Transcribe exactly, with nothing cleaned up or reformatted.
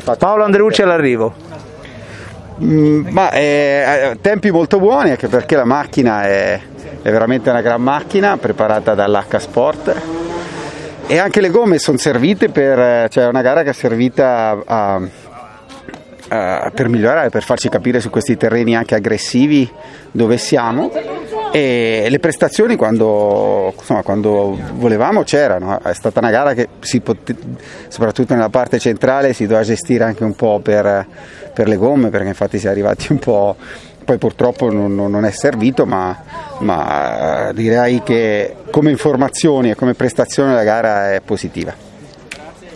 Paolo Andreucci all'arrivo. Mm, ma eh, tempi molto buoni, anche perché la macchina è, è veramente una gran macchina preparata dall'H Sport, e anche le gomme sono servite per, cioè una gara che è servita a, a, per migliorare, per farci capire su questi terreni anche aggressivi dove siamo, e le prestazioni quando, insomma, quando volevamo c'erano. È stata una gara che si pote, soprattutto nella parte centrale si doveva gestire anche un po' per, per le gomme, perché infatti si è arrivati un po', poi purtroppo non, non è servito, ma, ma direi che come informazioni e come prestazione la gara è positiva.